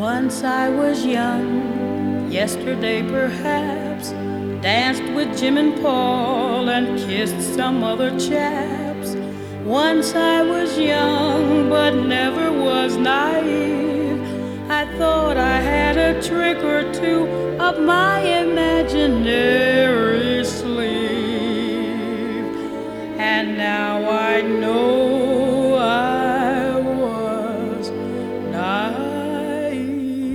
Once I was young, yesterday perhaps, danced with Jim and Paul and kissed some other chaps. Once I was young, but never was naive. I thought I had a trick or two up my imaginary sleeve. And now I know I was naive.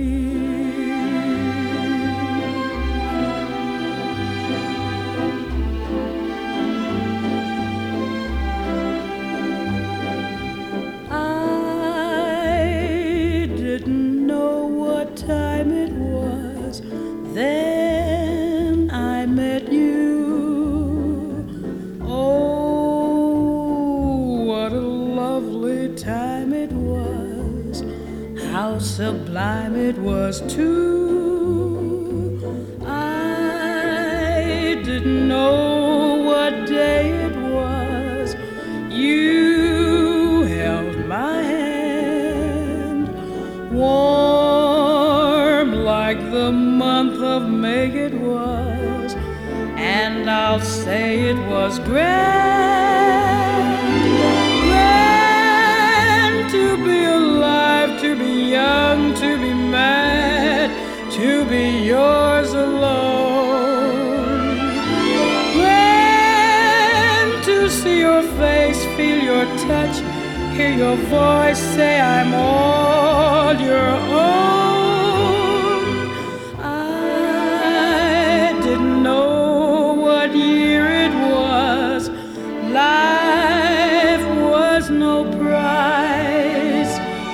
I didn't know what time it was. Then I met you. Oh, what a lovely time it was. How sublime it was too. I didn't know what day it was. You held my hand, warm like the month of May it was, and I'll say it was grand, grand to be alive, to be young, to be mad, to be yours alone. Grand to see your face, feel your touch, hear your voice say I'm all your own. I didn't know what year it was. Life was no prize.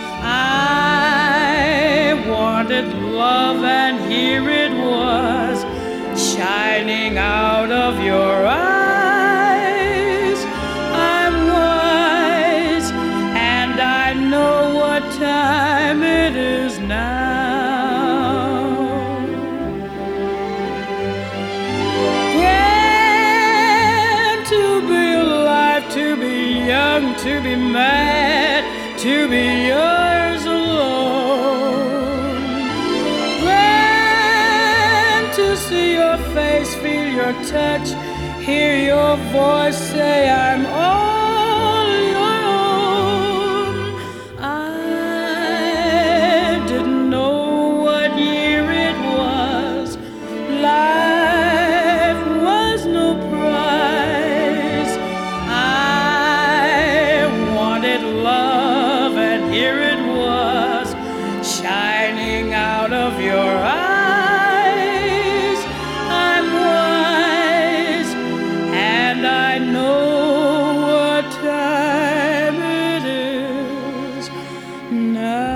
I wanted love, and here it was, shining out of your eyes. I'm wise, and I know what time it is now. Grand to be alive, to be young, to be mad, to be yours alone. Grand to see your face, feel your touch, hear your voice say I'm all your own. I didn't know what year it was. Life was no prize. I wanted love, and here it was, shining out of your eyes. I'm wise, and I know what time it is now.